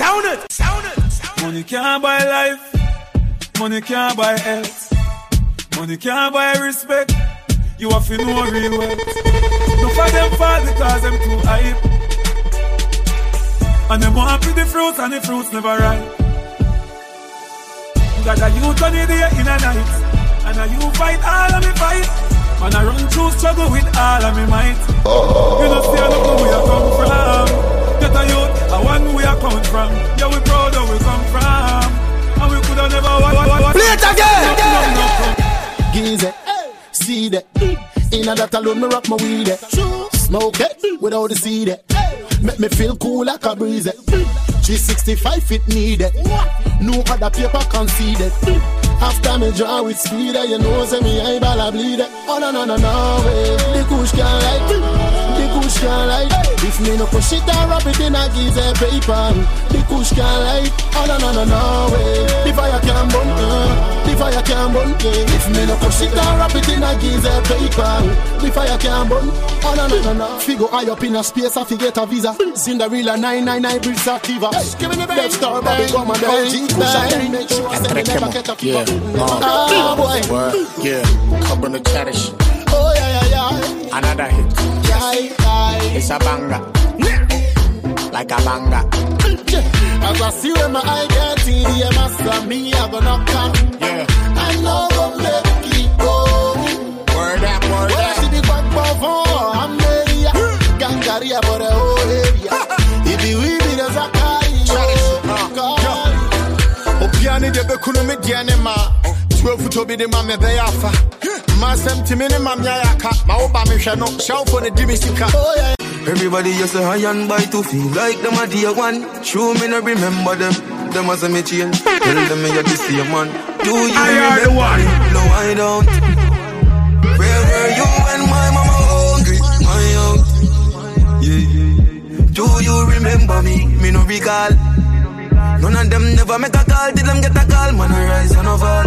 Sound it, sound it. Money can't buy life. Money can't buy health. Money can't buy respect. You have to know real wealth. No for them fall because them too hype. And them want to the fruits and the fruits never ripe. Got a youth on the day in a night. And a you fight all of me fight. And I run through struggle with all of me might. You know see I look where I come from. Get a youth, I want where I come from. Yeah, we proud where we come from. And we could have never play it again. Gize, see that. Inna that alone me rock my weed. Smoke it without the seed. Make me feel cool like a breeze. 365 feet needed. No other paper conceded. After me draw with speed, you know say me eyeball a bleed. Oh no way. The kush can't light. The kush can't light. If me no push it and wrap it in a Gize paper, the kush can't light. Oh no way. The fire can't burn. The fire can't burn. If me no push it and wrap it in a Gize paper, the fire can't burn. Oh no. Figo high up in a space, I forget a visa. Cinderella 999 Brits Activa. Give me the Death Star, Bobby, come on, OG. Make sure I never get a keeper. Yeah, come on the cherish. Oh yeah. Another hit. It's a banger. Like a banger. As I see where my eye get in, yeah, master, me, I go knock on. Yeah. I know go make it go. Word up. When I see the back before, I'm there. Gangaria for the whole area. If you will be the Zakari. Opiani de bekunu me diane ma 12 to be the mama be afa ma sem timi ne mam yaka ma oba me hwe no show for the dimisika. Everybody just say high and buy to feel like them a dear one. True me no remember them. Them as a me change. Tell them me a the same man. Do you remember me? No I don't. Where were you when my mama hungry? My out. Yeah. Do you remember me? Me no recall. None of them never make a call, did them get a call, man I rise and fall.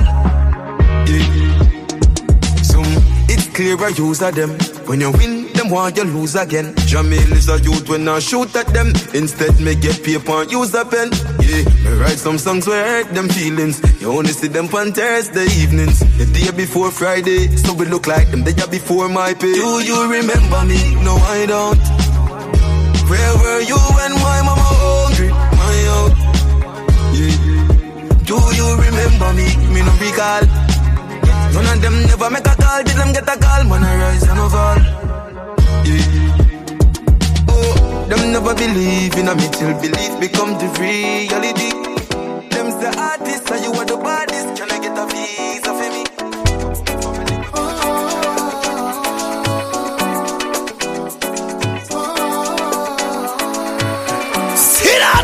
Yeah. Some, it's clear I use of them. When you win, them want you lose again. Jamil is a youth when I shoot at them. Instead me get paper and use a pen. Yeah, me write some songs where I hurt them feelings. You only see them on Thursday evenings. The day before Friday, so we look like them the day before my pay. Do you remember me? No I don't. Where were you when my mama hungry? My out. Do you remember me? Me no recall. None of them never make a call, did them get a call, man I rise and fall. Yeah. Oh, them never believe in a me till belief become the reality. Them's the artist and you are the baddest. Can I get a visa for me? See that?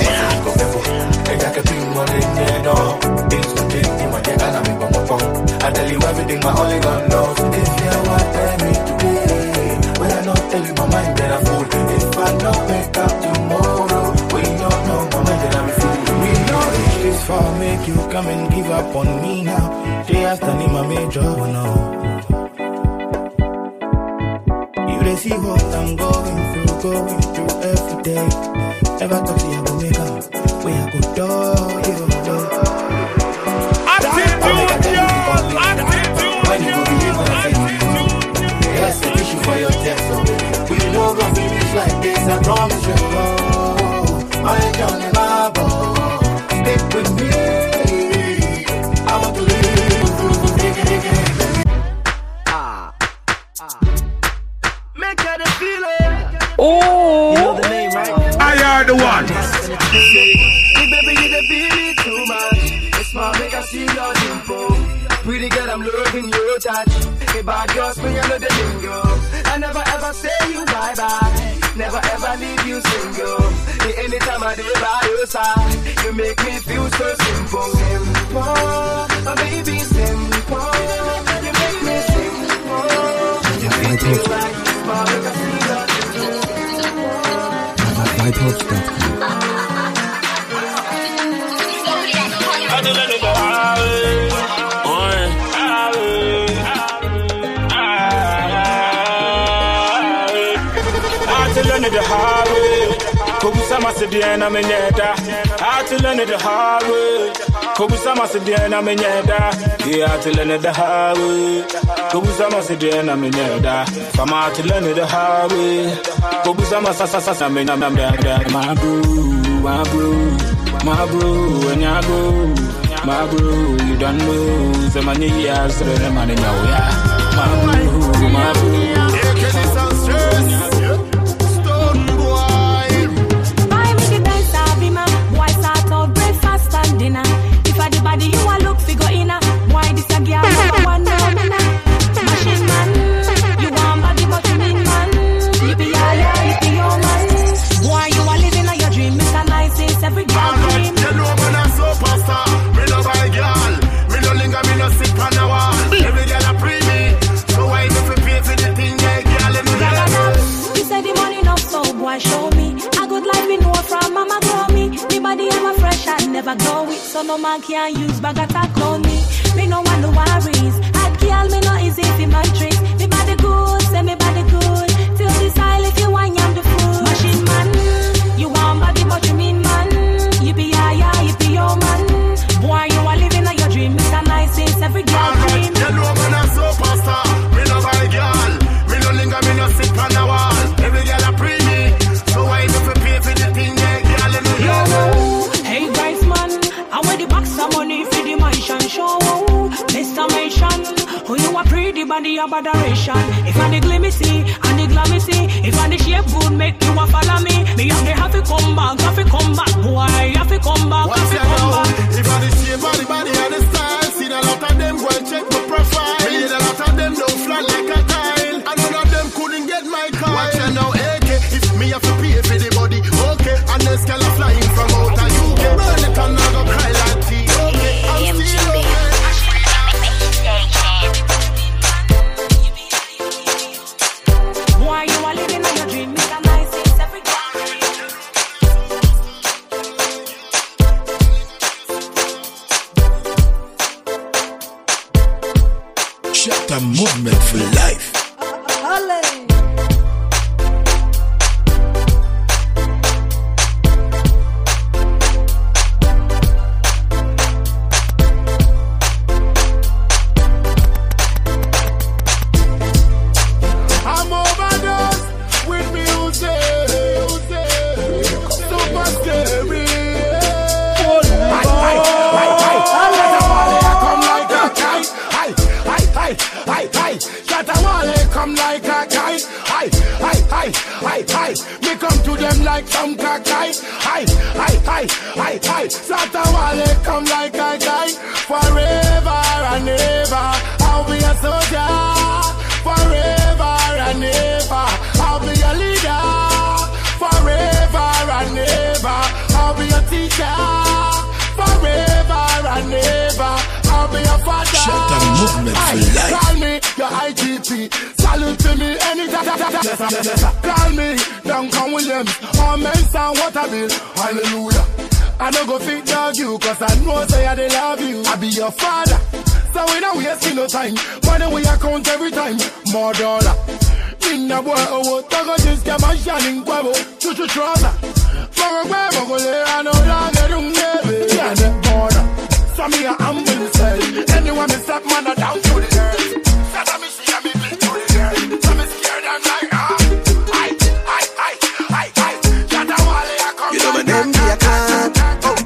I tell you everything my only God knows. If you want me today, when I not tell you my mind, then I'm fool. If I don't wake up tomorrow, we don't know my mind, then I'm a fool. We know it is for make you come and give up on me now. They asked the name of major, no. You they see what I'm going through every day. Ever talk to you, I go make up. Where I go do, you know. For your text, so we know gonna finish like this. I promise you, I ain't counting my ball. Stick with me. I want to live. Make her the feeling. Oh, you know the name, right? I are the one. Hey, baby, you the beat too much. It's my make I see your dimple. Pretty girl, I'm loving your touch. Hey, bad girls, me, I know the lingo. I never ever say you bye-bye. Never ever leave you single. Hey, anytime I do by your side, you make me feel so simple. Simple, my baby, simple. You make me simple. You make me like small, like a single. The highway, Kobusama Sidiana Meneta, I to learn the hard way. Kobusama Sidiana Meneta, yeah, to learn the hard way. Kobusama Sidiana Meneta, from out to learn the hard way. Kobusama Sasa Mena, my bro, and ya go, my bro, you don't know, the money years, the money now, yeah, my bro. If I the body you a look figure in a why this a girl one machine man, you want body but you mean man. Yippee yippee yo man. Boy you a living on your dream, Mr. Nice is every girl dream. You know man a superstar, me no buy girl, me no linger, me no sit on the wall. Every girl a pre me, so why if you pay for the thing, yeah, girl in the you said the money no so boy show me a good life we know from mama grow me. Me body ever fresh and never go with, so no man can use bag attack on me. Me no want no worries. Hot girl, me no easy for my tricks. Me body good, say me body good. Till the style if you want, I'm the fool. Machine man, you want body but you mean man. Yippee yippee yo man. Boy, you are living on your dream. Mr. Nice is every girl dream. You know man a superstar, me no buy girl, me no linger, me no sit on the wall. Every girl a pre me, so why if you pay for the thing, yeah, girl in the hey guys man, I wear the box of money for the mansion show. Mr. Mansion, who you a pretty body of adoration. If I the glimmy and the glammy if I the shape good make you a follow me. Me have to come back, boy, have to come back, what's have to come back. If I the shape body and the style, see a lot of them go and check my profile. Me a lot of them don't flat like a tile, and none of them couldn't get my car. Watch out now, AK, if me have to pay for the body, okay, and the scale flying from out of UK. Burn it and I go cry like tea, okay, I'm still okay. Boy, you are living on your dream, Mr. Nice is every Shut the movement for life. Me come to them like some cackay. Satawale come like a guy. Forever and ever, I'll be a soldier. Forever and ever, I'll be a leader. Forever and ever, I'll be a teacher. Forever and ever, I'll be a father. Shut the movement for life. Call me your IGP. Salute to me anytime. Call me Duncan Williams. All men sound what I bill. Hallelujah. I don't go fit dog you, cause I know say I love you. I be your father. So we don't waste no time. Money we account every time. More dollar. In the boy, oh, Togo just get my shining quavo. Chuchu trouser. For a web, go there, I know that don't never. Yeah, the border. So me a humble self. Anyone me stop man down to the earth. Shut me see me bleed to the earth. So me scared I'm like Shut the wall I come. You know my name I can't.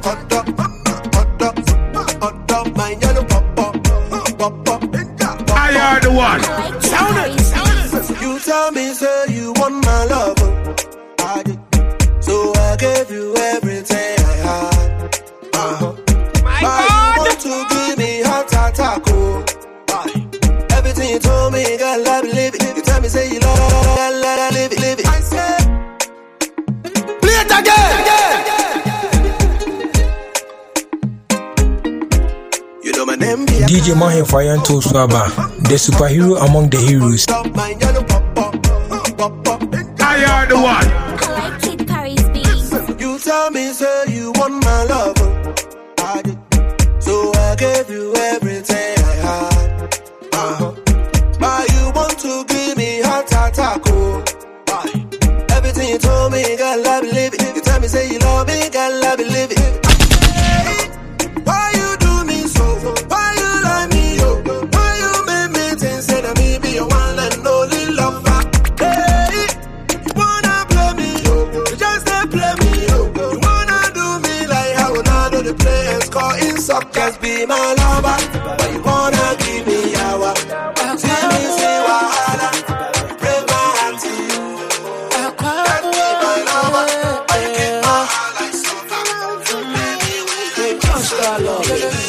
Hot dog, my yellow pop. I are the one. Sound it. You tell me say you want my love. I did. So I gave you everything I had. But you want to give me heart attack, oh. Everything you told me, girl, let me live it. You tell me, say you love it, let me live it. I said, play it again. You know my name, DJ Mahin Fayanto Swaba, the superhero among the heroes. I are the one. You tell me, say you want my love. I did. So I gave you everything I had. But you want to give me heart attack, oh. Everything you told me, girl, let me live it. You tell me, say you love cutting suckers be my lover. But you wanna give me yawa. See me say wahala. Break my heart to you. That be my lover. But you keep my heart like silver. Just a love.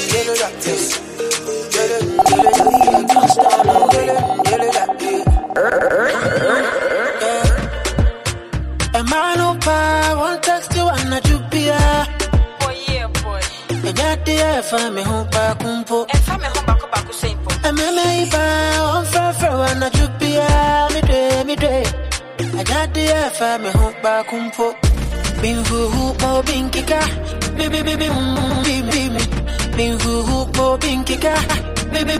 A man of power won't text you and not you be a boy, yeah, boy. A daddy, I me home back kumpo. And family home back simple. A meme on for and not you be a me day. A daddy, I me home back kumpo. Bing who mo bing kika. Baby, baby, bing who mo bing kika. Baby,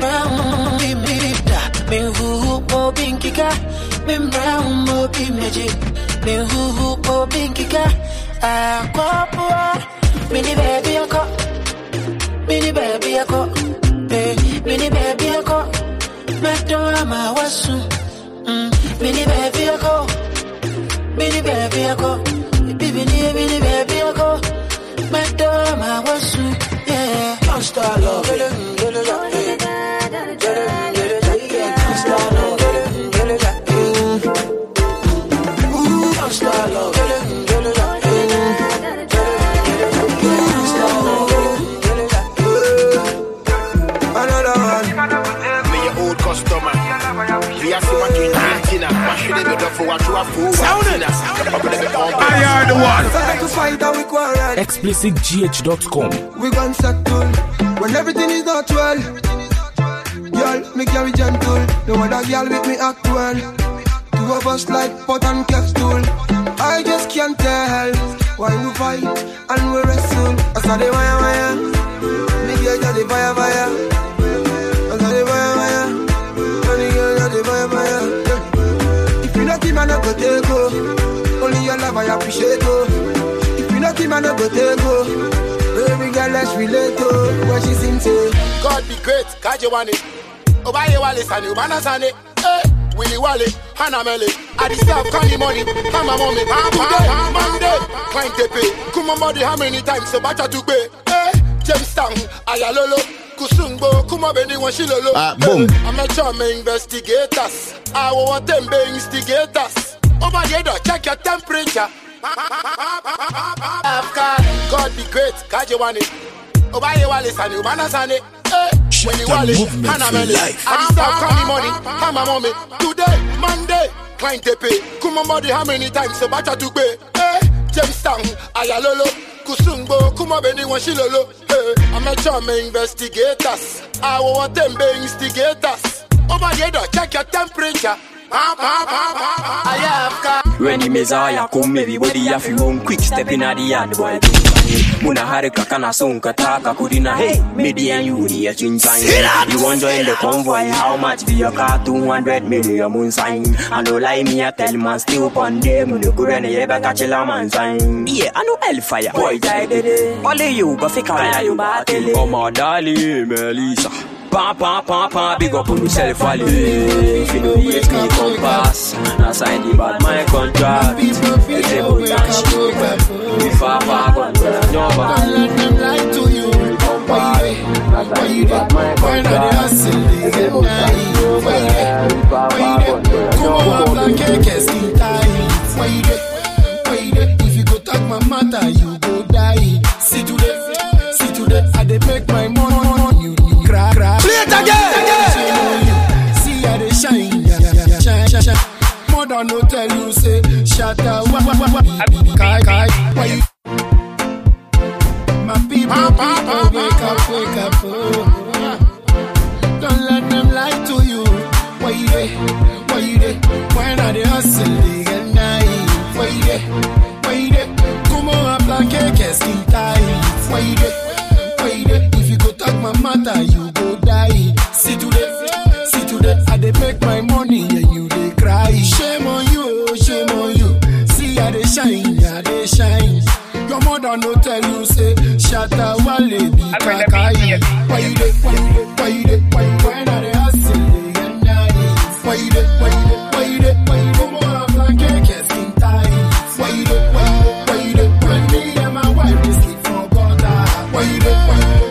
bing who mo bing kika. Bing brown mo bing magic. Bing who mo bing kika. Ah, papa, mini baby a co. Mini baby a co. Mini baby a co. Madonna wasu. Mini baby a co. Mini baby a co. Mini baby a co. Madonna wasu. Yeah, don't start love. ExplicitGH.com. We gon' settle when everything is not well. Girl, me carry gentle. No other girl with me act well. Two of us like pot and capsule. I just can't tell why we fight and we wrestle. I saw the wire. Me girl got the fire. I saw the wire. Me girl got the fire. If you not him, I no go take go. Only your love I appreciate go. If you not him, I no go take go. Baby girl, let's relate to what she sings to. God be great, kaje wane. Obaye wale sani, umana sani. Willy Wally, Hannah Melly. I deserve candy money. Come on, mommy. Monday, client to pay. Come on, body, how many times so bacha to pay? James Town, Ayalolo, Kusumbo, Kuma Beni, Washilolo. Boom. I'm a charm investigators. I want them be instigators. Over here, check your temperature. God be great, kaje wane. Obaye wale sani, umana sani. When you wale, Hannah Melly. I deserve candy money, Hannah mommy. Today, Monday, client to pay. Come on, body, how many times so bacha to pay? James Town, Ayalolo, Kusumbo, Kuma Beni, Washilolo. I'm a charm investigators. I want them be instigators. Over here, check your temperature. When the Messiah come, everybody have to run quick step in at the yard, boy. Muna harika kana sonka taka kudina. Hey, me and you here chin sign. You want join the convoy? How much be your car? 200 million moon sign. I know lie me a tell man still pon them. No kurene yeba catch a man sign. Yeah, I know hellfire. Boy died it. Only you go fake out you battle. Oh my darling Melissa. Pa, big up on yourself, Ali. If you don't hate me, come pass. I sign the bad my contract. If they put on shit, we far, but no bad. Don't let them lie to you. Why you did? Why not they hustle? They get naive. Why you did? Come on, black cake, skin tight. Why you did? If you go talk my matter, you go die. See today, I dey make my money. Crack. Play it again. See how they shine. Mother no tell you say shatter. Kai. Why you? My people, wake up. Don't let them lie to you. Why you there? Why not they hustle? They get naive. Why you there? Come on, black cake, skin tight. Why you there? If you go talk my matter, you go die. See today, I dey make my money and you dey cry. Shame on you. See how they shine. Your mother no tell you say shatter wale be kakai. Why you there? Why not they hustle? They get nice. Why you there? Come on, black cake, skin tight. Why you there? When me and my wife they sleep for gutter. Why you there?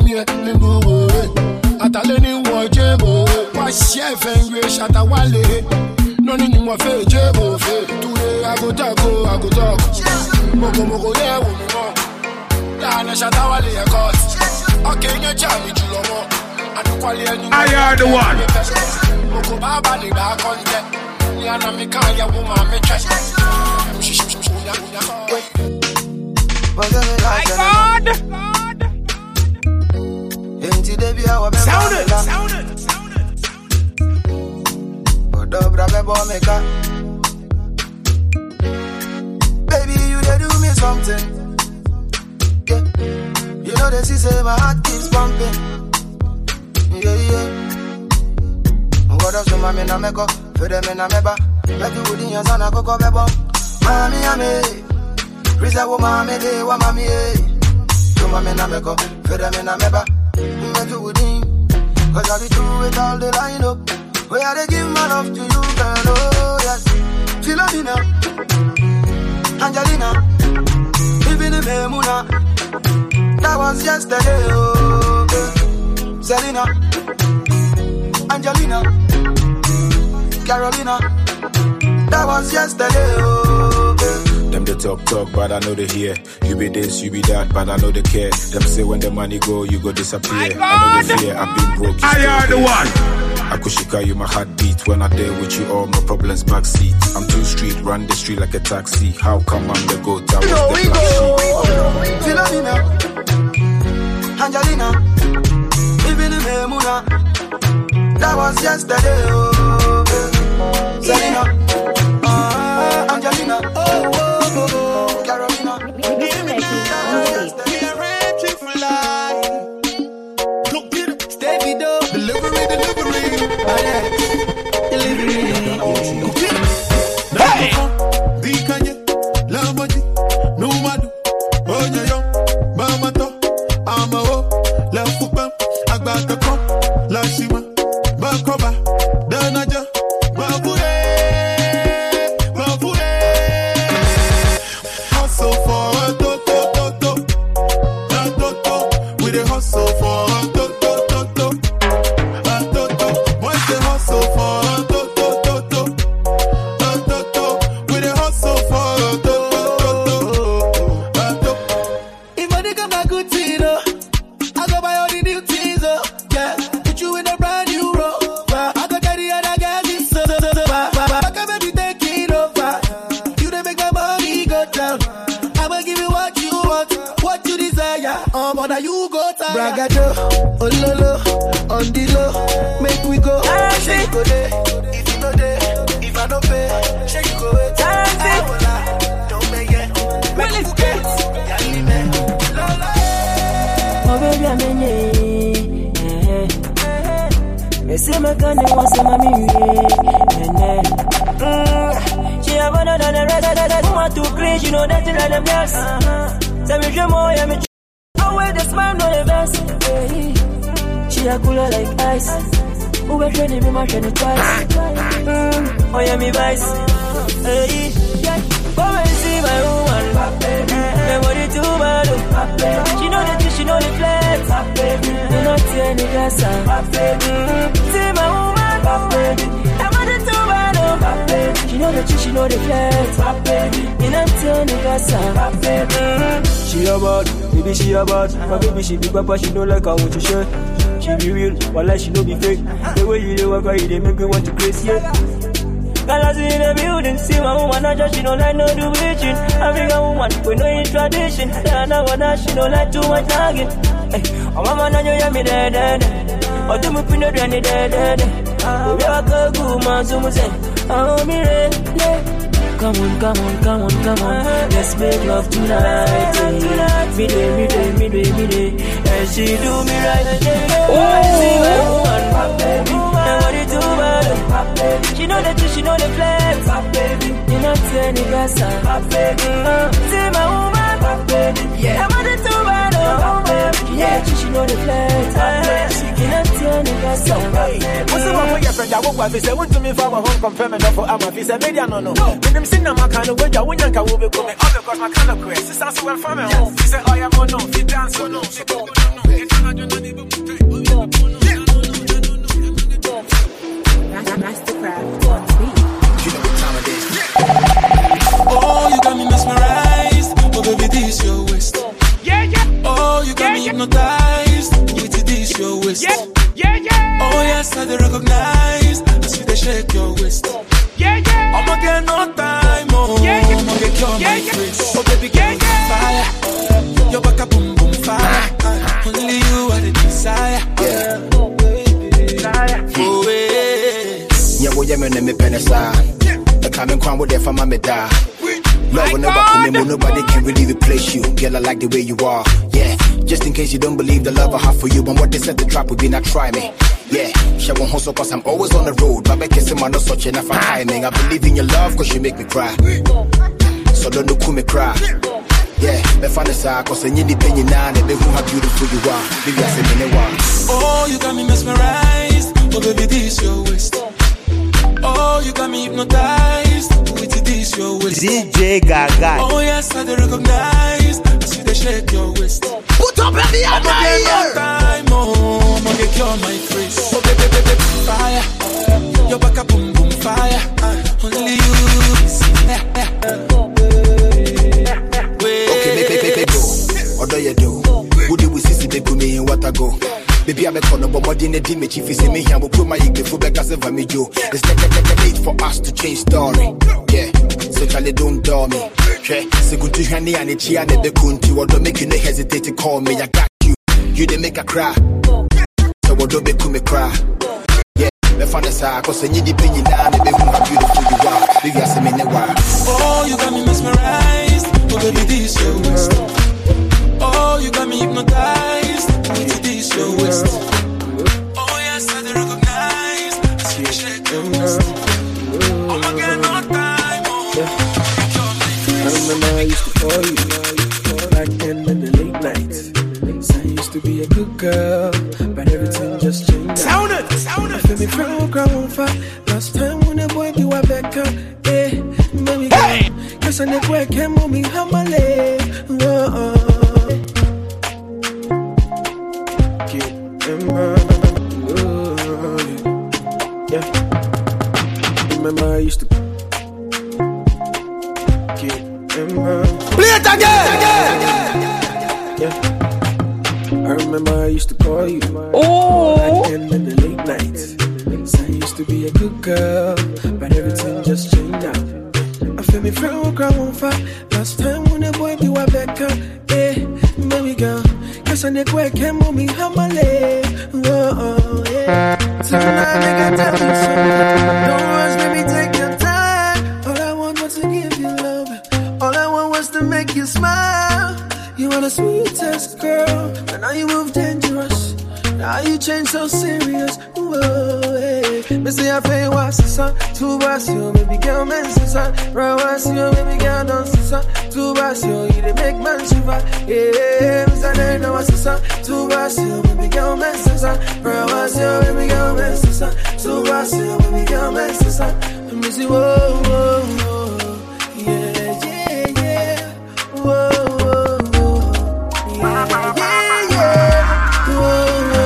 me, me go. Ataleni wo jebo. Wa chef engwe shata wale. No ni mo fe jebo fe. Today I go talk. Moko there wo mo. La na shata wale ya cause. Okay, you jam julo mo. I are the one. Moko baba ni ba konje. Ni ana mi kan ya wo ma me try. My God! Sound it! Baby, you they do me something. Yeah. You know they say my heart keeps pumping. Yeah. What else you mami na meko? Fede me na meba. Like you would in your son a coco bebo. Mami ame. Risa wo mami de wa mami eh. You mami na meko. Fede me na meba. Like you would in. Cause I be through with all the line up. Where I give my love to you, girl, oh yes. Philomena, Angelina, even if Muna. That was yesterday, oh girl. Selena, Angelina, Carolina. That was yesterday, oh girl. Them they talk, but I know they hear. You be this, you be that, but I know they care. Them say when the money go, you go disappear. I know they fear, I've been broke. I are the one. Akushika, you my heartbeat. When I'm there with you, all my problems backseat. I'm too street, run the street like a taxi. How come I'm the goat? I was the black sheep. Philomena, Angelina, even if Muna. That was yesterday, oh girl. Selena, Angelina, Carolina. Hey! Dikanye, Lamaji, Numadu, Ojayo, Mamato, Amao, La Fupam, Agbatako, La Shima, Bakoba, Danaja, Babure. Hustle for a toto, with a hustle for a toto. What's the hustle for a toto? With a hustle for a toto. If money come back good Tino, I go buy all the new things, oh yeah. Put you in a brand new Rover. I go carry other guys, so I can maybe take it over. You done make my money go down. I'ma give you what you want, what you desire. But now you go time. Bragado, oh lolo, on the low, make we go. Shake you go there, if you know there, if I don't pay, shake you go there. Don't make it, make it get. Oh baby, I'm in me say my gun, they want some of me. She have another red, want to crazy, you know that you like them girls. Tell me you more, yeah me. Oh wait, the smile no the best. She a cooler like ice. Who will training me, my training twice. Oh yeah, me vice. Hey, come and see my woman. Memory too bad. She know the dish, she know the flex. You not see any gas. See my woman. Memory too bad. She know the dish, she know the flex. You not see any gas. She a bad, baby she a bad. My baby she big papa, she know like I want to share. She be real, but like she no be fake. The way you dey work, you dey make me want to crazy. Yeah. Girl, I see in the building, see my woman, not just she don't like no do bitching. African woman, we know in tradition. Then I wanna, she don't like too much nagging. Hey, oh mama, now you hear me dead. Oh, do me pin the granny dead. Oh, we are good, man, so we say, oh, me ready. Come on. Let's make love tonight. Midday. And she do me right. Oh, I see my woman. Nobody too bad. She know the truth, she know the flex. You not see any gas. See my woman. Yeah, nobody too bad. Yeah, she know the flex. You not see any gas. What's the one with your friend? I walk with say, want to me for my home confirming for I'm a visa media no. When them sing my kind of way, I wouldn't will be coming. Oh, because my kind of quest. This answer went from me. She said, oh, yeah, no, if you dance or no. Oh, you got me mesmerized. Oh, baby, this your waist. Yeah, yeah. Oh, you got me hypnotized. With this your waist. Yeah, yeah, yeah. Oh, yes, I recognize. I see they shake your waist. Yeah, yeah. I'ma get no time, oh. Yeah, yeah. I'ma get your face. Oh, baby, get fire. Your back up, boom, boom, fire. Only you are the desire. Yeah. Oh, yes. Yeah, well, yeah, man, me penisa. The coming crown with their fama me da. Love will never come in, nobody can really replace you. Girl, I like the way you are. Yeah, just in case you don't believe the love I have for you, and what they said the trap would be not try me. Yeah, she won't hustle cause I'm always on the road. But I kiss him, I'm not such enough for timing. I believe in your love cause you make me cry. So don't look who me cry. Yeah, me find the side cause I need the penny now. They who how beautiful you are. Baby, I say me one. Oh, you got me mesmerized. Oh, baby, this your waist. Oh, you got me hypnotized. With this your waist. DJ Gaga. Oh, yes, I recognize. I see they shake your waist. Put up in the air, no time, oh, I'ma get cure my face. Oh, baby, baby, fire. Your back up, boom, boom, fire. Only you see. Okay, baby, go. What do you do? Who do we see baby me in what I go? Baby, I'm a corner, but what didn't it make you see me here? We'll put my ego for back as a me Joe. It's like late for us to change story. Yeah, so Charlie don't door me. Yeah, so good to hear me and it's here and the country. What don't make you no hesitate to call me? I got you. You didn't make a cry. So what don't make me cry? Yeah, the fun is hard, cause I need the opinion now. Baby, how beautiful you are. Baby, I say me never. Oh, you got me mesmerized. Oh, baby, this your waist. Oh, you got me hypnotized. With this your waist. Oh, yes, I recognize. I see you shake your waist. Oh, my God, no time, oh. I remember I used to call you back then in the late nights. I used to be a good girl, but everything just changed. Sound it! I feel me from ground fire. Last time when the boy be wa back up, eh, baby girl. Cause I never work him on me, how my leg. Yeah. Remember I used to play it again. Yeah. I remember I used to call you. Oh. Back then in the late nights. I used to be a good girl, but everything just changed now. I feel me from ground fire. Last time when the boy be wa back up, eh, baby girl. Cause I never work him on me, how my leg. Whoa, yeah. So tonight I can tell you something. Don't rush, let me take your time. All I want was to give you love. All I want was to make you smile. You are the sweetest girl, but now you move dangerous. Now you change so serious. Whoa, hey. Me say I pay what's the sun. Two bars, you baby girl, man, sister. Right, what's you, baby girl, don't sister. Two bars, you, you they make man shiver. Yeah, me say they know what's the sun. Two bars, you, baby girl, man, sister. Right, what's you, baby girl, man, sister. Two bars, you, baby girl, man, sister. Me say whoa, whoa, whoa. Yeah, yeah, yeah. Whoa, whoa, whoa. Yeah, yeah, yeah. Whoa.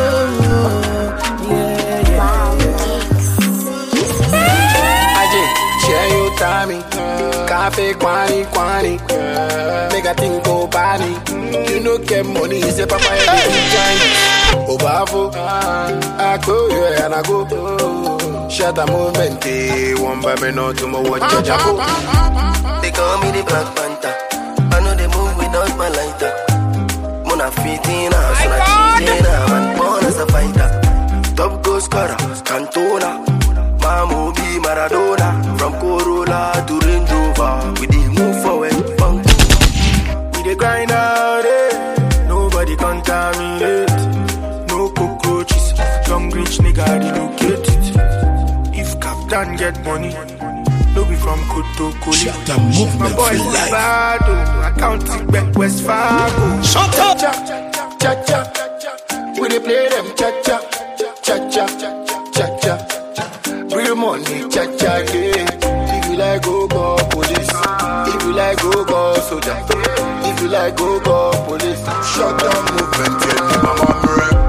Cafe, quani, make a thing go party. You know, get money, is a papa, oh, bravo. I go, yeah, and I go. Shut a movement, one by me, no tomorrow, watch your japo. They call me the Black Panther. I know they move without my lighter. Mona fitina, so I cheating, I'm born as a fighter. Top goal scorer, Cantona. Mamu be Maradona. From Corolla to Range Rover, we dey move forward, funk. We dey grind out, nobody contaminate. No cockroaches, young rich nigga relocate it. If Captain get money, no be from Kotokoli. Shut up, movement my boys for life. Bado, I count it back West Fargo. Shut up! Cha-cha, we dey play them cha-cha, cha-cha, cha-cha. Real money, cha-cha, yeah. If you like, go police. If you like, go soldier. If you like, go police. Shut down movement, yeah. Mama,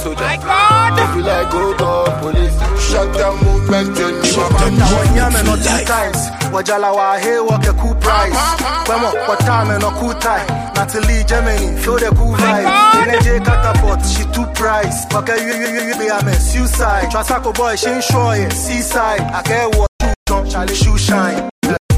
soldier. My God! If you like, go, police. Shut down movement, you need my man. Now when you're not 2 times. Wajala wa hey, walk a cool price. When what time and a cool time. Natalie, Germany, feel the cool vibe. NJ catapult, she 2 price. Fuck you, be a man, suicide. Trasako boy, she ain't sure yet. Seaside, I can't walk, don't Charlie shoe shine.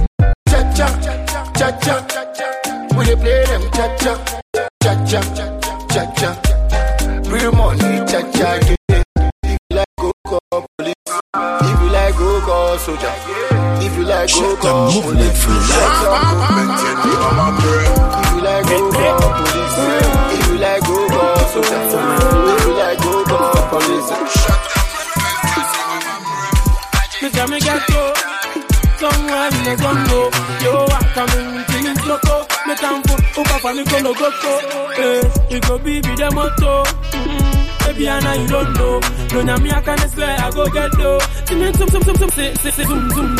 Cha-cha, we dey play them cha-cha, cha-cha, cha-cha. Real money, cha-cha. If you like, go call police. If you like, go call soldier. If you like, go call police. Shut up, movement, you know I'm a prayer. If you like, go call police. If you like, go call soldier. If you like, go call police. Shut up, me get go. Somewhere in the gungo, yo, I come in, feeling loco. Me time for Upa for me gonna go. You go be the motto. Baby, I know you don't know. No, now me I can't swear I go get low. Zoom.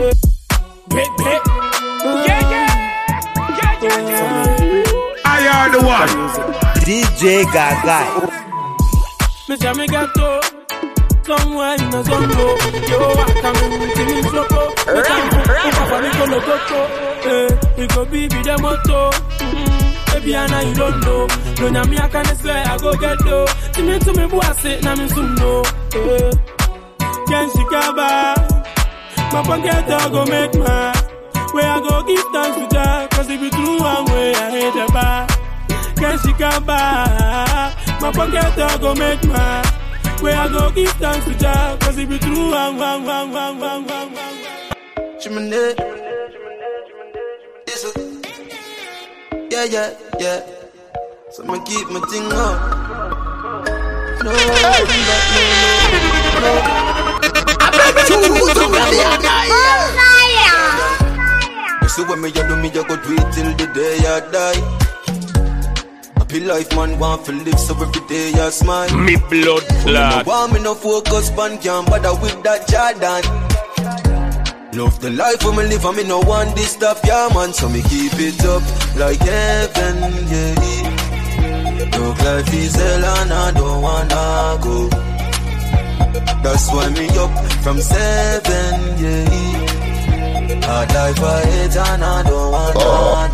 Yeah. I are the one. DJ Gaga. Me say me get to. Somewhere in the zongo, yo, I come in, feeling loco. Me time for Upa for me gonna go. You go be the motto. Baby, I know you don't know. No, now me I can't swear I go get low. To me, boy, I say, now me soon know. Can she come back? My pocket dog go make my. Where I go give thanks to God, cause if you true one way, I hate the bar. Can she come back? My pocket dog go make my. Where I go give thanks to God, cause if you true one. Chimney. Yeah. So I'ma keep my thing up. No. You see when me you do me, you go do it till the day I die. Happy life man want to live, so every day I smile. Me blood clot. No want me no focus pan, can't bother with that Jordan. Love the life for me live and me no want this stuff, yeah man. So me keep it up like heaven, yeah. Look life is hell and I don't wanna go. That's why me up from 7, yeah. Hard life I hate and I don't wanna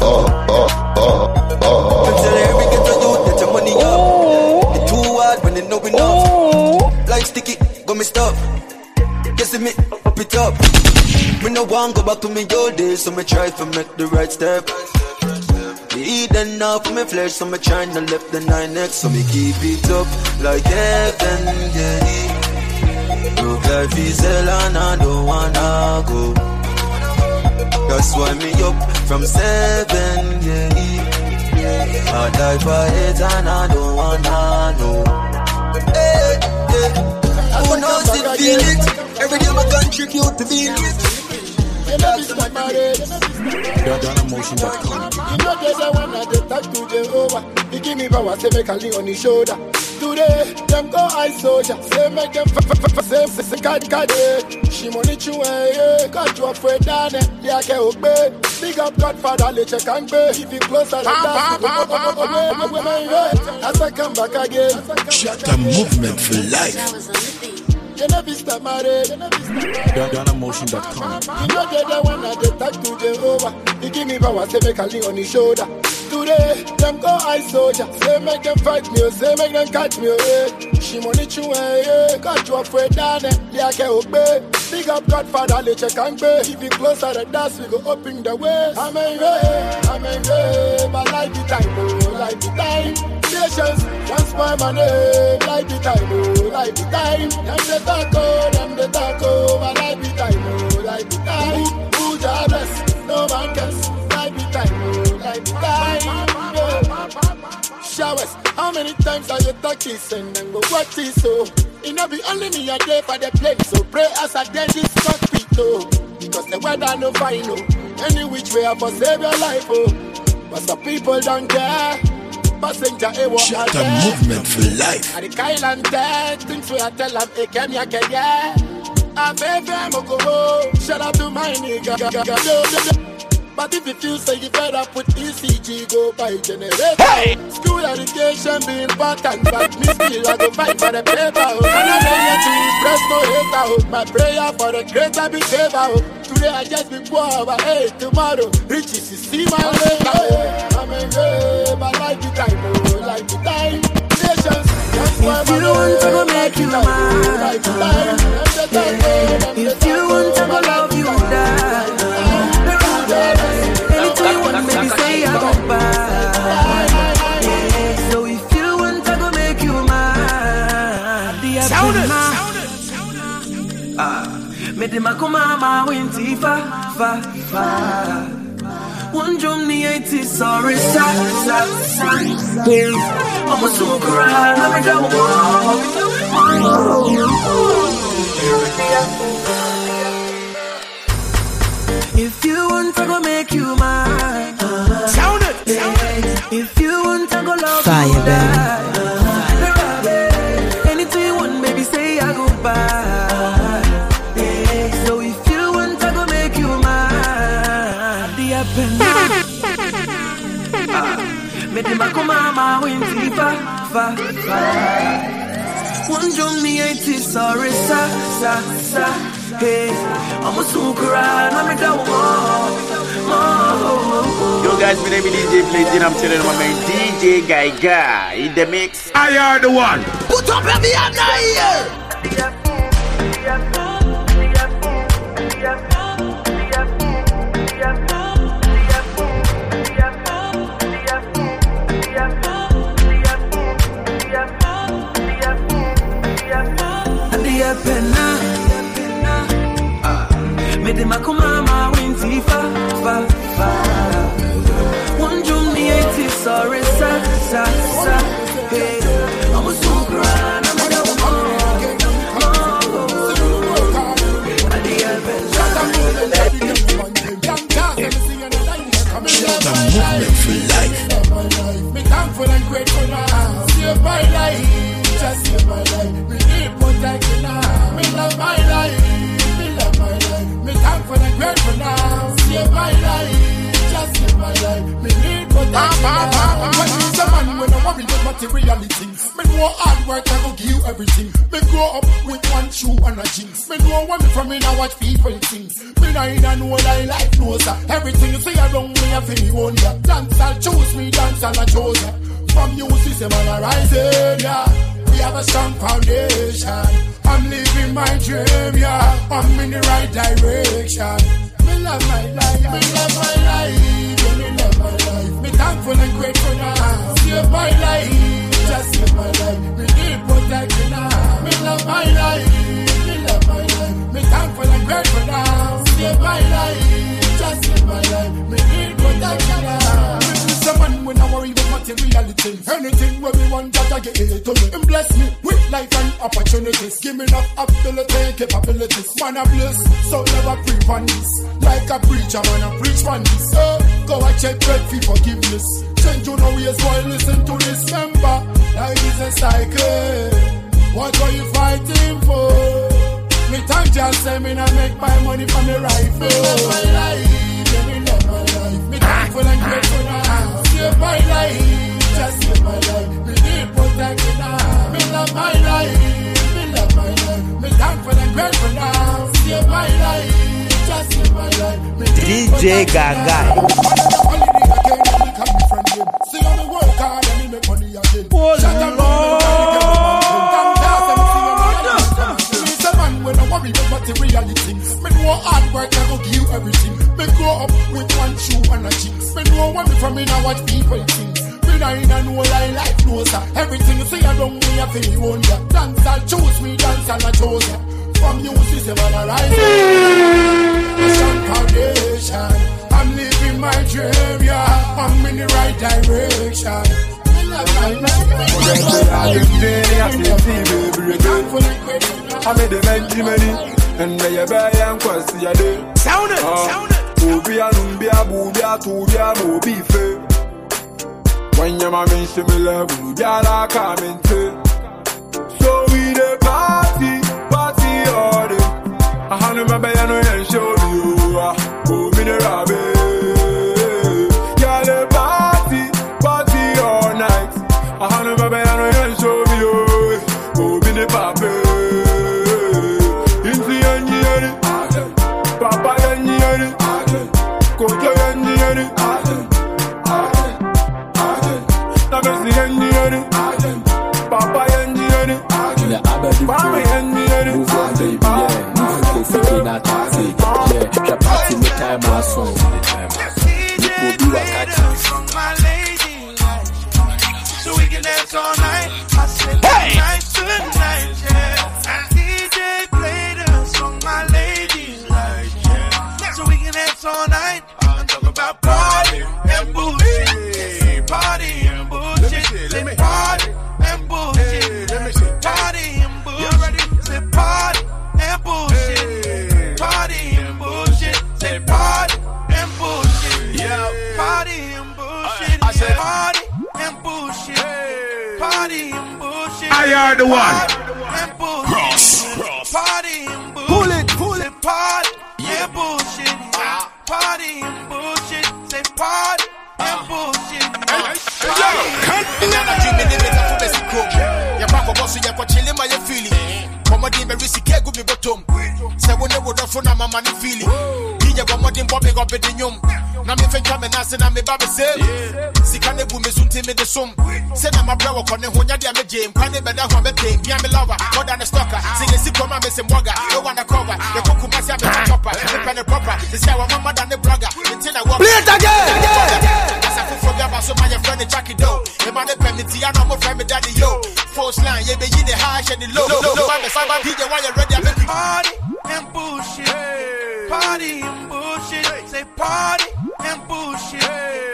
go. Tell every get to do that your money up. It's too hard when they know enough. Life sticky, got me stop. Guess me up it up. Me no want go back to me old days, so me try to make the right step. Me eat enough for me flesh, so me try to left the 9X, so me keep it up like heaven, yeah. Look life is hell and I don't wanna go. That's why me up from 7, yeah. Hard life I hate and I don't wanna know. Who knows it, feel it. Every day I contribute to feel it. DonnaMotion.com. You know there's a one that they talk to Jehovah. He give me power, say make a lean on his shoulder. Today, them go ice soldier. Say make them say card. She money chew got you afraid down there. Yeah, can obey. Big up Godfather, let you can be. If you closer than that, as I come back again. Shut the movement for life. You never stop married. DonnaMotion.com. You know they're the one that they talk to Jehovah. He give me power, say make a lean on his shoulder. Today, them go ice soldier. Say make them fight me, say make them catch me away. She money chew got you afraid down there. Yeah, can obey. Big up Godfather, let you can be. If you closer than that, we go open the way. Amen, but like the time, like the time. Patience, once my money, like the time, like the time. Them the taco, but like the time, like the time. Who's the best? No man guess. Like the time, like the time. Showers, how many times are you talking? Send them go what is so? It not be only me a day for the plane. So pray as I dead this cockpit, oh. Because the weather no fine, oh. Any which way I for save your life, oh. But some people don't care. Passenger, shut the movement for life. At the Kyle dead, things we are tell them, Kenya, Kenya. I'm baby, shout out to my nigga. But if you feel say you better put ECG, go by generator. Hey! School education, them be important, but me still I go fight for the paper. And I know to impress no hater. My prayer for the greater be favor. Today I just be poor, but hey, tomorrow riches is see my later. I'm a babe, I like the time, like the time. Nations, if you want to go make you mine, if you want to go love you die, anything you want, maybe say I go buy. So if you want to go make you mine, me de makuma winti fa. One drum ni 80 sorry sa. I'm a smoker and I'm a down. If you want to go make you mine, sound it. If you want to go love fire, you die. Anything you want, baby, say I go buy. So if you want to go make you mine, the happen. Me de makuma winti fa. One drum ni 80 sorry sa. Hey, I'm a smoker and I'm a down. Yo guys, my name is DJ Blazing. I'm telling my man DJ Guy in the mix. I are the one. Put up your hand here. Me de makuma winti fa. One drum ni 80 sorry sa. Hey, I'm a smoker and I'm a down. Shut up, movement for life. Me thankful and grateful now. Save my life, just save my life. Me need protection now. Me love my life. Me thankful and grateful now. Save my life, just save my life. Me need protection now. When you's a man, when I worry about materiality, me know hard work I go give you everything. Me grow up with one shoe and a jeans. Me know one from me now watch people things. Me nah in a know I life knows that. Everything you see around me I feel you own ya. Dance I'll choose me, dance I'll choose ya. From you system and I rising, yeah. We have a strong foundation. I'm living my dream, yeah. I'm in the right direction. Me love my life, me love my life, yeah, me love my life. Me thankful and grateful now. Save my life, just save my life. Me need protection now. Me love my life, me love my life. Me thankful and grateful now. Save my life, just save my life. Me need protection now. Man, when I worry about materiality, anything where we want, that I get it to me. And bless me with life and opportunities. Give me enough ability, capabilities. Man, I bless, so never preach on this. Like a preacher, man, I preach on this. Go and check bread for forgiveness. Change your ways, boy, listen to this. Remember, life is a cycle. What are you fighting for? Me time just say me not make my money from the rifle. Me love my life, yeah, me love my life. Me thankful and grateful now. Save my life, just save my life. Me need protection now. Me love my life, me love my life. Me thankful and grateful now. Save my life, just save my life. Me need DJ Gaga. See how me work hard and me make money again. Shut up, Lord. When I worry about materiality, me know hard work I go give you everything. Me grow up with one shoe and a jeans. Me know when me from me now watch people things. Me nah in a know life knows that. Everything you see around me I feel you own ya. Dance I'll choose me, dance I'll choose ya. From you system and I rise a strong foundation. I'm living my dream, yeah. I'm in the right direction. Me love my life. I made the many, and they are very young. Sound it, sound it. Ubia, Numbia, Bubia, Tubia, Mobi, Fe. When your mommy see me love, Ubia, come into. So we the party all day. I hand him my piano and show you. Oh, Minerabe. Yeah, the party all night. I hand him my Papa Yendiani. Yeah, I bet you Mama Yendiani. move on, baby, yeah. Move on, baby, not toxic. Yeah, the party, me time, my song. We'll do a catch. My lady, so we can dance all night. I said, night tonight, yeah. DJ played a song, my ladies like, yeah. So we can dance all night. I'm talking about party and bullshit. Party and bullshit. Say party and bullshit. Party and bullshit. Say party and bullshit. Party and bullshit. Say party and bullshit. Yeah, party and bullshit. I said party and bullshit. Party and bullshit. I are the one. Party and bullshit. Pull it. Party and bullshit. Party and bullshit. Say party and bullshit. Na me fenja me nase na me ba be say sika ne bu me sunti me de som say na my bro ko ne honya dia me jam kwa ne beda ho me pay me me lover more than a stalker sing si koma me se moga no wanna cover the kuku ma sia me chopper me pen proper this say our mama than the blogger until I walk play it again as I for bia ba so my friend Jackie do e ma ne pen me ti no mo friend me daddy yo force line ye be yi the high and the low no me say ba DJ why you ready I make you party and bullshit party and bullshit say party and bullshit,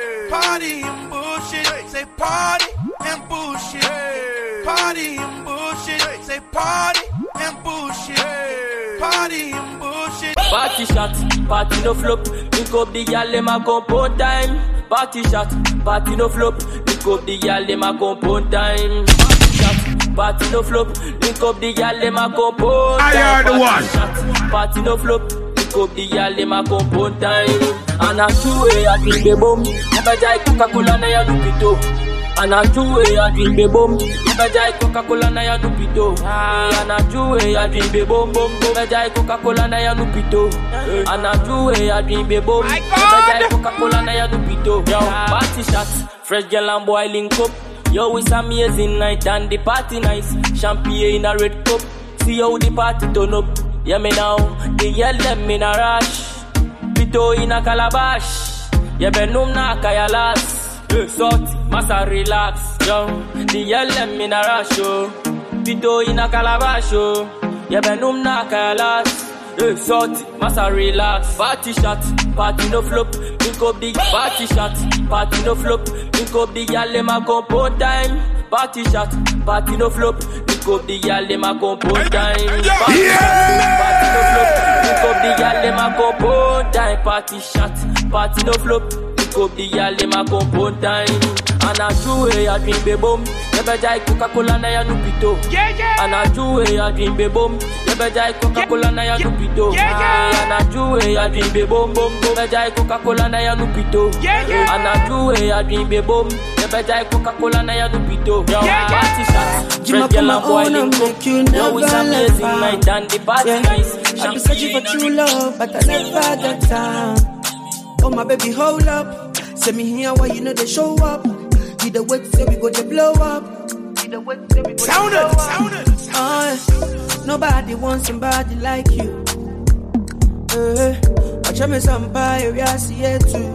party and bullshit, say party and bullshit, party and bullshit, say party and bullshit, party and bullshit. Party shot, party no flop, pick up the gal in my compound time. Party shot, party no flop, pick up the gal in my compound time. Party shot, party no flop, pick up the gal in my compound time. I are the one. Shot, party no flop. Up the gal in my compound time. And a two-way I drink the bomb. Never jai Coca-Cola na ya dupito. And a two-way I drink the bomb. Never jai Coca-Cola na ya dupito. And a two-way I drink the bomb. Never jai Coca-Cola na ya dupito. And a two-way I drink the bomb. Never jai Coca-Cola na ya dupito. Yo, party shots, fresh girl and boy link up. Yo, it's amazing night and the party nice. Champagne in a red cup. See how the party turn up. Yeah, me now, they yell them in a rush. Pito in a calabash. Yeah, benum na kaya las. Salt, massa relax. Yo, they yell them in a rush. Pito in a calabash. Yeah, benum na kaya las. Salt, massa relax. Party shot, party no flop. Pick up the party shot, party no flop. Pick up the yell in my compound time. Party shot, party no flop. Pick up the gal in my compound time. Party no flop. Pick up the gal in my compound time. Party shot, party no flop. Pick up the gal in my compound time. And a two-way I drink the bomb. Never jai Coca-Cola na ya nupito. And a two-way I drink the bomb. Never jai Coca-Cola na ya nupito. And a two-way I drink the bomb. Never jai Coca-Cola na ya nupito. And a two-way I drink the bomb. Never jai Coca-Cola na ya nupito. Party shot, fresh girl and boy link up. Yo, it's amazing night and the party nice. I've been searching for true love, but I never got time. Oh my baby, hold up. Send me here while you know they show up. Need the wait, say we go to blow up. Need the wait, say we go to blow up. Nobody wants somebody like you. I try me somebody, I see it too.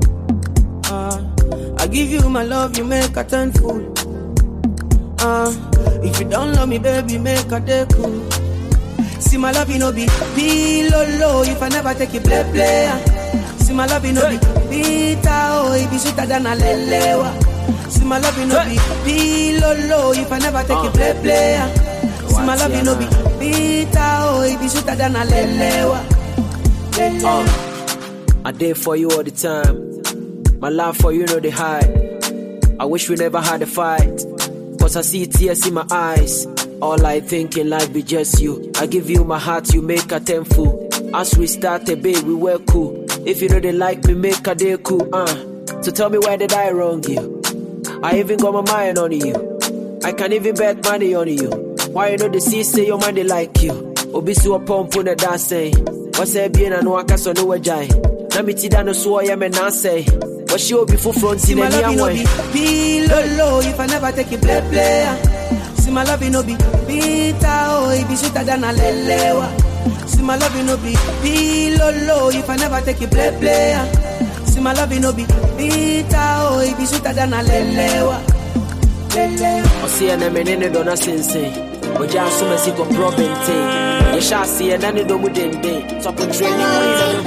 I give you my love, you make a turn fool. If you don't love me, baby, make a day cool. See my love, you know be low. If I never take you play. See my love, you know be bitter, oh, it be sweeter than a lelewa. See my love, you know be low. If I never take you play. See my love, you know be bitter, oh, it be sweeter than a lelewa. I did for you all the time. My love for you know the high. I wish we never had a fight. Cause I see tears in my eyes. All I think in life be just you. I give you my heart, you make a tenfold. As we started, babe, we were cool. If you know they like me, make a day cool. So tell me why did I wrong you? I even got my mind on you. I can even bet money on you. Why you know the sea say your mind they like you? Obisu upon puna dance say. What's a bien and waka so no wajai. Namiti dano so ya me na say. What she will be full front in any way. Be low if I never take you play. See my love, you no be bitter, oh, it be sweeter than a lelewa. See my love, you no be low, if I never take it play. See my love, you no be bitter, oh, it be sweeter than a lelewa. I see an eminent donor since. But just so many go probate. You shall see an enemy within day. So put training ways.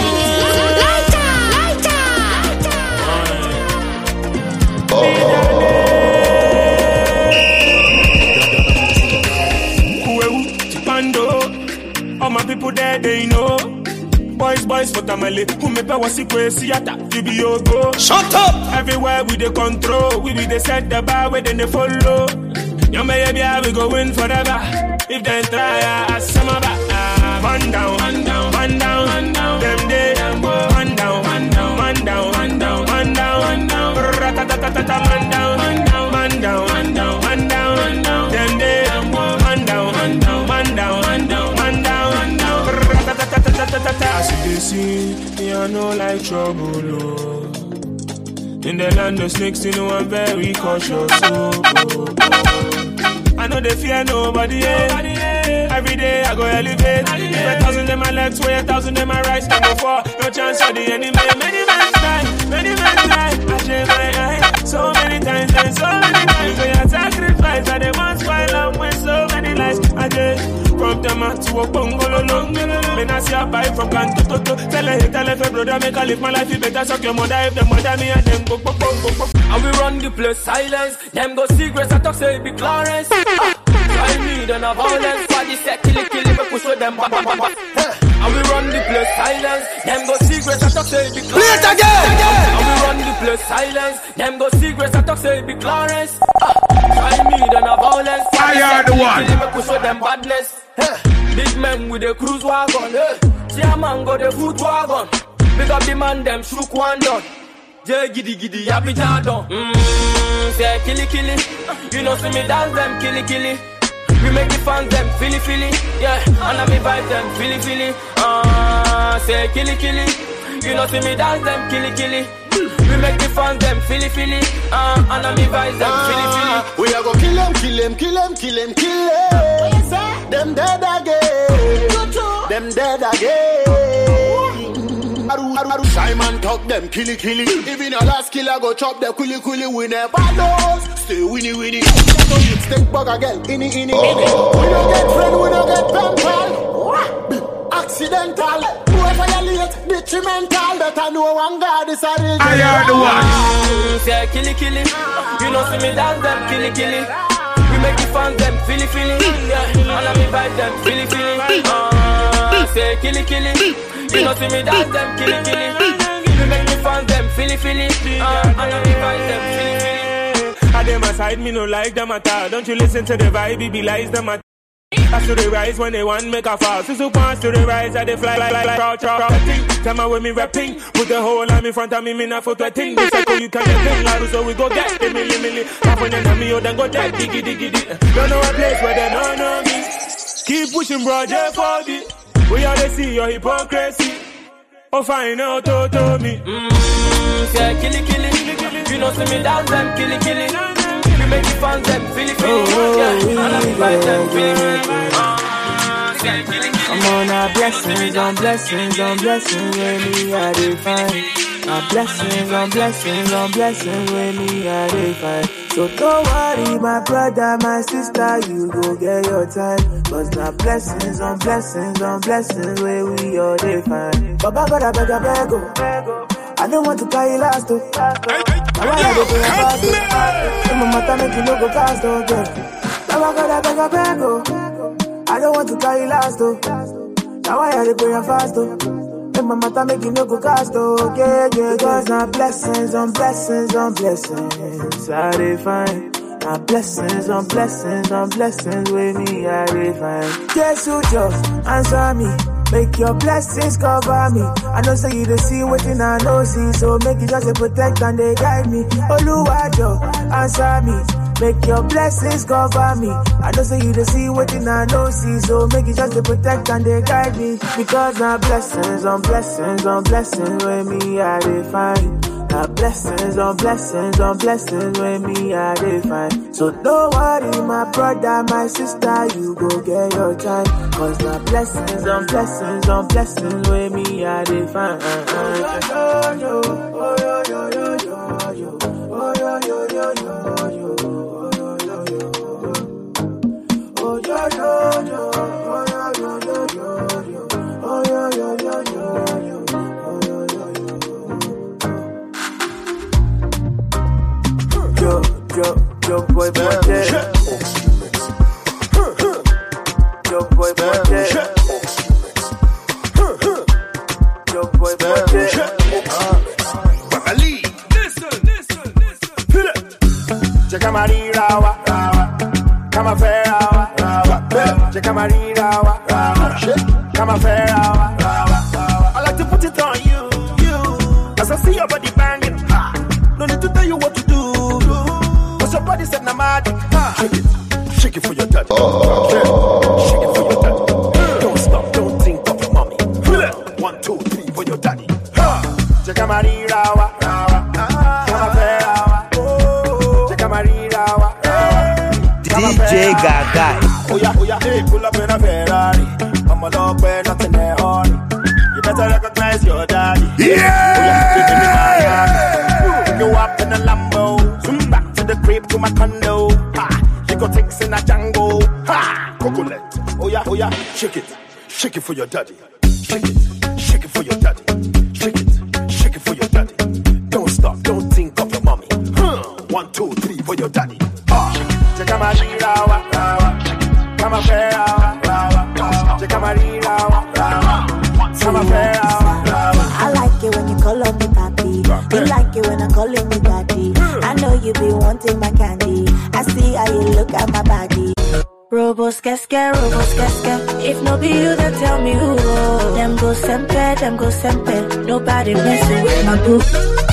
All my people there, they know. Boys, for Tamale, who me pay was see attack, you be your go. Shut up! Everywhere we the control, we be the set the bar where then they follow. Young baby, we go win forever. If they try, I some of that. Man down, man down, man down, man down. Them day, man down, man down, man down, man down, man down, man down. Ratatatata, man down, man down, man down, man down, man down, man down. Them day, man down, man down, man down, man down, man down, man down. Ratatatata. As you see, me I know like trouble, oh. In the land of snakes, you know I'm very cautious, I know they fear nobody, Every day I go elevate. If 1,000 in my left, 1,000 in my right, stand before. No chance for the enemy. Many men die. I share my eye. So many times and so many times. They are sacrifice and they must file up with so many lies. I did from the mat to a bungalow. Men I see a buy from Kanto Toto. Tell a brother, make I live my life. You better suck your mother if the mother me and them go. And we run the place silence. Them go secrets, I talk say it be Clarence. I need and a violence. Body set, kill it, we push with them. And we run the place silence. Them go secrets, I talk say it be Clarence. Play it again. And we run the place silence. Them go secrets, I talk say it be Clarence. I need and a violence. I are the one. We push with them badness. Big men with the cruise wagon. See a man go the foot wagon. Big up the man, them shook one done. Jay giddy, happy jadon. Say killy. You know see me dance them killy. We make the fans them feely. Yeah, and I me vibe them feely. Say killy. You know see me dance them killy. We make the fans them feely. And I me vibe them feely. We are go kill them. Them dead again. Simon talk them killy. Even a last killer go chop the quilly. We never lose. Stay winnie. Stick bug again. Inni. We don't get friend, we don't get pen pal. Accidental. Who violate, detrimental. Better know one God is a real. I are the one. Say killy. You know see me dance them killy. We make the fans them feely. Yeah, and I me vibe them feely. Say killy. You know see me dance them killy. You make me fans them feely. And I me vibe them feely. I them aside, me no like them at all. Don't you listen to the vibe, it be lies them at all. As to the rise when they want make a fall. So pass to the rise, I they fly like crouch. Tell me when me rapping. Put the whole arm in front of me not photo a thing. This like you can get thing, loud, so we go get the milli. Half when you me, then go get diggy. Don't know a place where they don't know me. Keep pushing, bro, J4D. We all they see your hypocrisy. Oh, find out to me. Say killy. You know see me dance them killy. You make the fans them feely. Yeah, and I me vibe them feely. I'm on our blessings on blessings with me I define. Our blessings on blessings with me I define. So don't worry my brother, my sister, you go get your time. Cause now blessings on blessings where we all define. Baba God I beg I don't want to carry last though. I want to go fast though. My matter make you no go fast though, girl. Baba God I beg I don't want to carry last though. Now I had to pray fast though. And my matter make you no go cast though. Yeah. Cause now blessings on blessings I define. Now blessings on blessings with me I define. Jesus just answer me. Make your blessings cover me. I know say you don't see waiting I know see. So make it just a protect and they guide me. Oluwajo, answer me. Make your blessings cover me. I know say you don't see waiting I know see. So make it just a protect and they guide me. Because now blessings on blessings with me I define. Now blessings on blessings on blessings when me I define. So don't worry, my brother, my sister, you go get your time. Cause now blessings on blessings on blessings when me I define. Yo boy Monday. Yo boy Monday. Yo boy Monday. Listen. Check my rawa, come a fair hour, check my rawa, come a fair hour. I like to put it on you. As I see your body banging, no need to tell you what to do. Somebody said Namadi. Shake it for your daddy. Shake it for your daddy. Don't stop, don't think of your mommy. 1, 2, 3 for your daddy. Check out my rawa. DJ Gaga. Oh yeah, hey, pull up in a Ferrari. I'm a dog, where nothing there on. You better recognize your daddy. Yeah! Pick you up in a Lambo. The crib to my condo, you got things in a Django, coconut. Oh yeah, shake it for your daddy. Shake it for your daddy. Shake it for your daddy. Don't stop, don't think of your mommy. 1, 2, 3 for your daddy. Check out my rawa, come a fair hour. Check out my rawa, come a fair hour. I like it when you call on me papi. You like it when I call you me daddy. I know you be wanting my candy. I see how you look at my body. Robos keske. If no be you, then tell me who. Them go sempe. Nobody messing with my boo.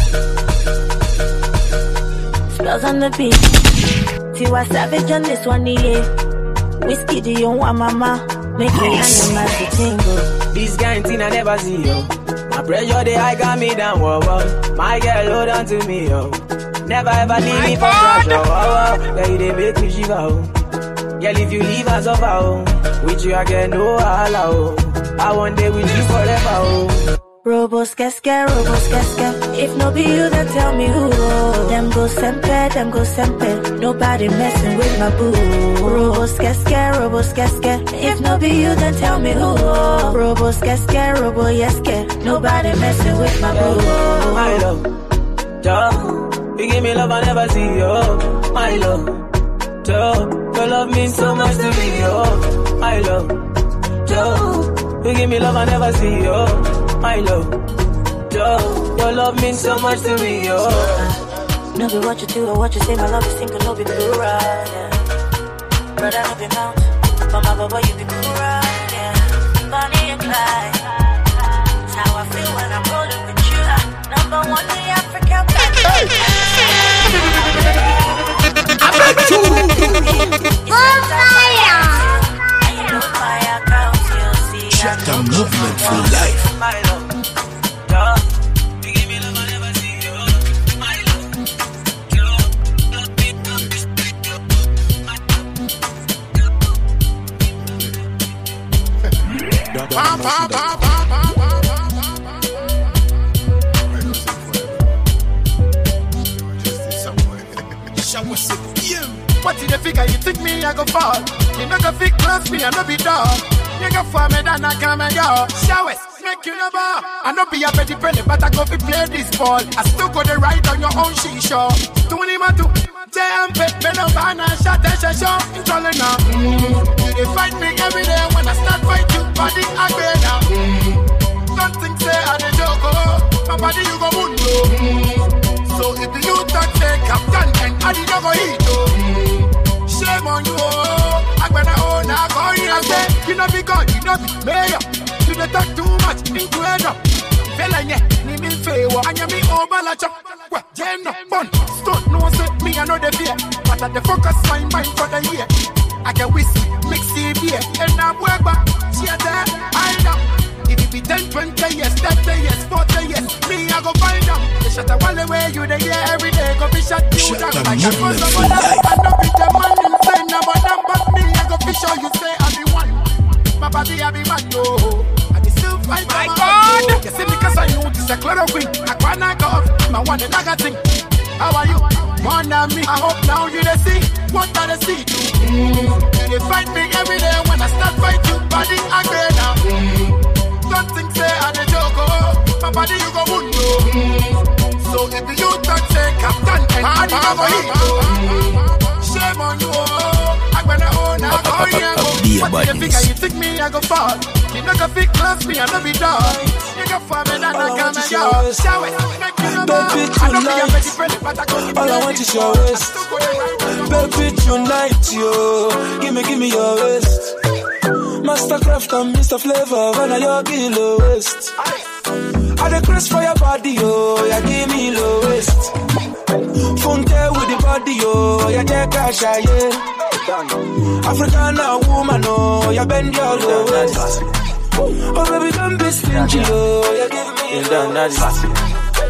Spells on the beat. Tiwa Savage on this one, yeah. Whiskey, do you want mama? Make me hang my tingle. This guy in Tina never see you. My pressure, the high got me down, whoa. My girl, hold on to me, yo. Never ever leave me for pressure, whoa. Yeah, you they make me shiver, oh. Girl, if you leave us over, oh. With you, I get no allow. I want day with you forever, oh. Robos keske. If no be you, then tell me who. Them go sempe. Nobody messing with my boo. Robos keske. If no be you, then tell me who. Robos keske. Nobody messing with my boo. My love, Joe, you give me love I never see, yo. My love, Joe, your love means so much to me, yo. My love, Joe, you give me love I never see, yo. My love, Joe, your love means so much to me, yo. No be what you do or what you say, my love is single, no be plural, yeah. Brother, no be mount, but my baba, you be plural, yeah. Bonnie and Clyde, that's how I feel when I'm rolling with you. Number one, the African baby. I bet you. Check the movement for life. What in the figure you think me I go fall? You know go fit close me I no be dog. You go for me then I come and go. Showers make you no bar. I no be a petty penny but I go fi play this ball. I still go the ride on your own shisha. Tuni matu jump it, me no banana shot and show. You calling now? You dey fight me every day when I start fight you. Body agree now. Don't think say I dey joke oh. My body you go mundo. So if you talk say captain and I did not go eat oh. Shame on you oh. I better own I go in and say you know be God, you know be mayor. You dey talk too much into head up. Fella yeah, me mean favor and you me over la chop. Well, jam no fun. Stunt no say me I know the fear, but I the focus my mind for the year. I can whiskey, mix the beer, and I'm way back. She there, I know. If you If it 10, 20 years, 30 years, 40 years, me I go find them. They shut the wall away, you the year every day. Go be shut you down like a cause of one. I know be the man insane about them, but me I go be sure you say I be one. My body I be man, yo. I be still fight. My God! You see me cause I know this a chloroquine. I wanna go off, my one and I got thing. How are you? More than me. I hope now you they see what I see. You fight me every day when I start fight you. Body agree now. Don't think say I'm a joke. My body you go wound you. So if you don't say captain and body you go hit. Shame on you. I'm gonna own a call you. What do you think? You think me I go fall? You not gonna fit close me I no be dog. You go for me that I can't make you. Show it. Baby, tonight, all I want is your waist. Baby, tonight, yo, give me your waist. Mastercraft and Mr. Flavor, when I your kilo waist. I the craze for your body, yo, you give me low waist. Funke with the body, yo, you take a shy, yeah. African woman, oh, you bend your low waist. Oh, baby, don't be stingy, yo, you give me low waist.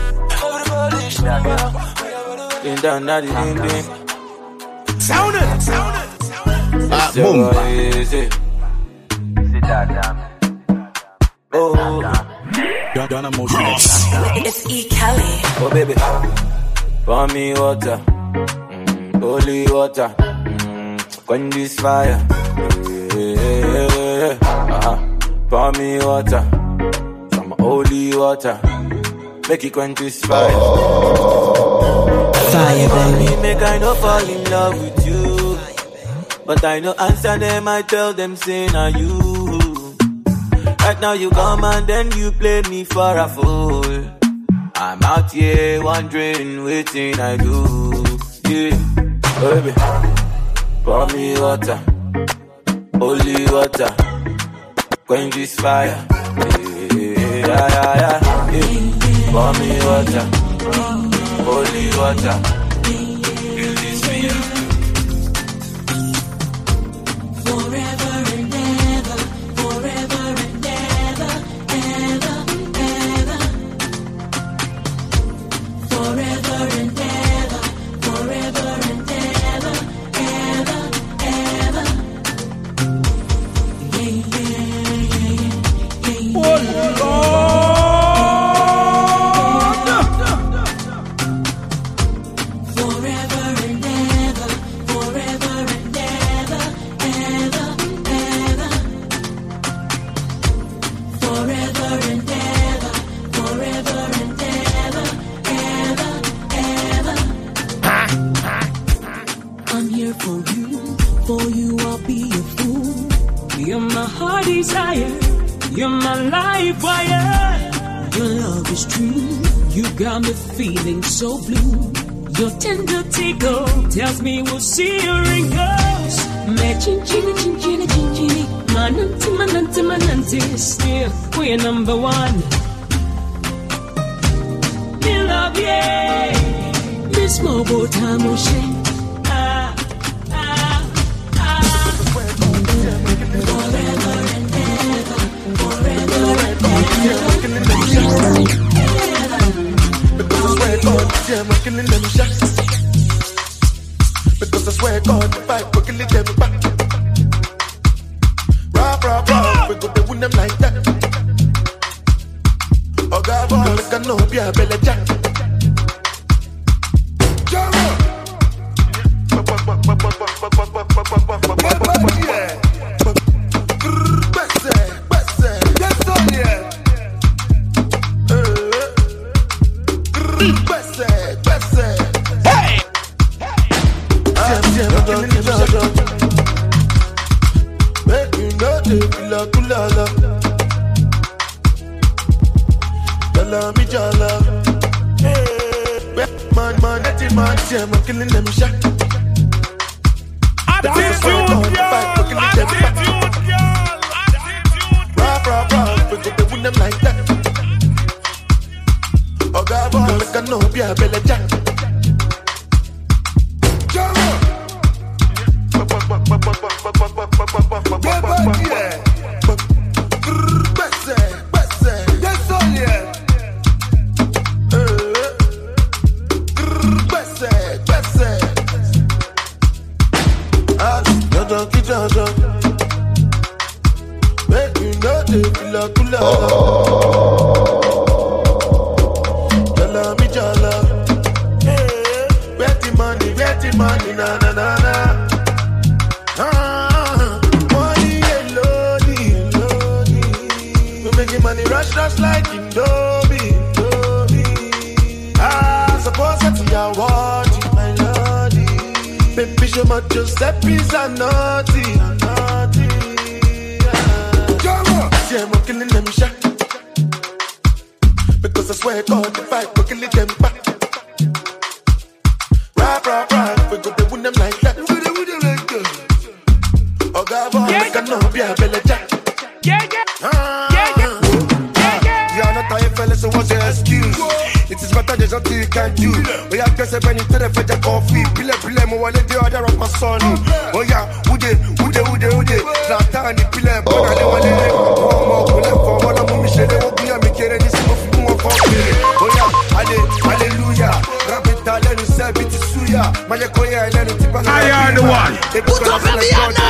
Sound it. Boom. It's E. Kelly. Oh baby, pour me water, holy water, quench this fire. Pour me water, some holy water. Make it quench this fire. Fire, baby. Make I no fall in love with you, but I no answer them. I tell them say na you. Right now you come and then you play me for a fool. I'm out here wondering waiting I do. Yeah, baby, pour me water, holy water, quench this fire. Yeah. Pour me water, holy water, fill this fire. Forever and ever, forever and ever, ever, ever. Forever and ever, forever and ever, ever, ever. Yeah. Oh Lord. Desire, you're my life wire. Your love is true. You got me feeling so blue. Your tender tickle tells me we'll see your wrinkles. Me chinchini, chinchini, chinchini. Mananti, still we're number one. Me love you, Miss Mobile Tamushe. I'm killing them shots. Because I swear God, if I kill them back. Rah, we go to win them like that. Oh God, boy, I can know be a belly jack. I'm killing them shot. Attitude, Rah, we go to win them like that. Oh God, boy, I can know be a belly jack. Make you know they feel kula. Jala mi jala. Where the money, na na na na. Money alone. We making money rush like Indomie. Suppose that you are watching, my lordy. Baby, show my Giuseppe's are naughty. See, I'm killing them shot. Because I swear God, if I go kill them back. Rap, we go to win them like that. Oh, God, boy, I cannot be a belly jack. You're not tired, fellas, so what's your excuse? It is better, there's nothing you can do. Oh, yeah, guess I've been into the fed coffee. Pile, my wallet, the other of my son. Oh, yeah, ude. Zlatan, the pile, but I don't want to for one of them, Michelle, will be a maker, and this is more coffee. Oh, yeah, hallelujah. Rabbit, I let you say, it's Suya. Mayakoya, I let you tip on the one. Put up in the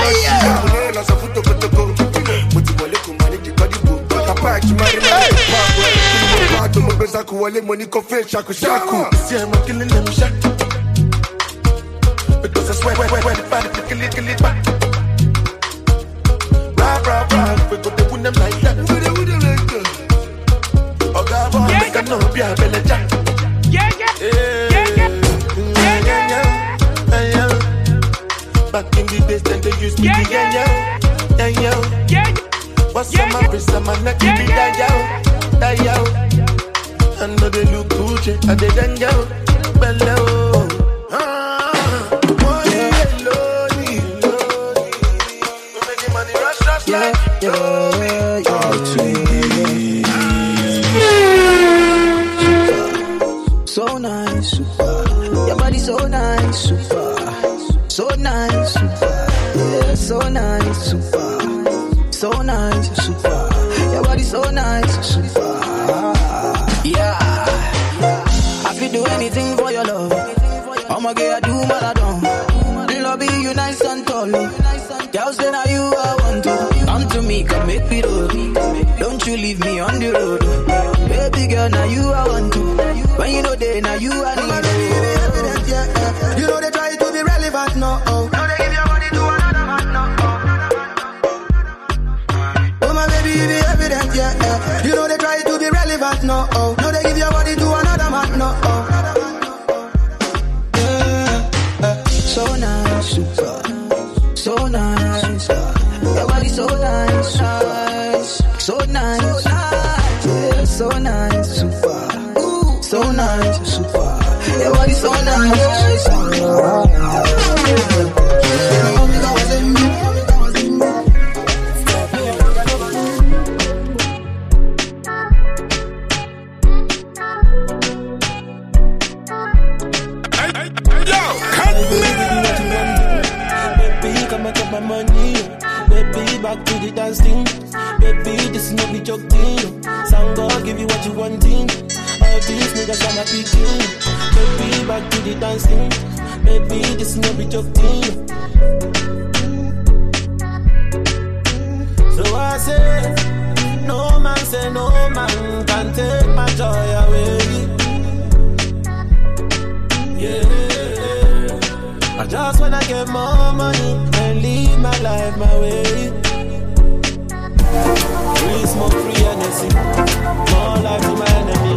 money coffee, shaku. See, I'm killing them shot. Because I swear, the body, kill it back. Rap, we go to win them like that. Oh, God, boy, I cannot be a belly jack. Back in the days, then they used me to yo. What's on my wrist, on my neck, give me that yo. I know they look Gucci, I did that yo. Bello. Money alone. We're making money rush like So nice, super. Your body so nice, super. So nice, super. Yeah, so nice, super. So nice, super. Your body so nice, super. Yeah. I could do anything for your love. I'ma get do what I don't. Love you nice and tall. Girl say now you I want to. Come to me, come make me roll. Don't you leave me on the road. Baby girl, now you I want to. When you know they, now you I need. You know they try to be relevant, no. No, they give your body to another man, no. Oh my baby, be evident, yeah. You know they try to be relevant, no. No, they give your body to another man, no. So nice, super. So nice. Your body so nice. So nice. Yeah, so nice, super. So nice, super. Your body so nice. My money, baby, back to the dance thing. Baby, this is no be joking. Sound God give you what you wanting. All these niggas are my picking. Baby, back to the dance thing. Baby, this is no be joking. So I say, no man can take my joy away. Yeah. I just wanna get more money and live my life my way. Free smoke, free energy, more life to my enemy.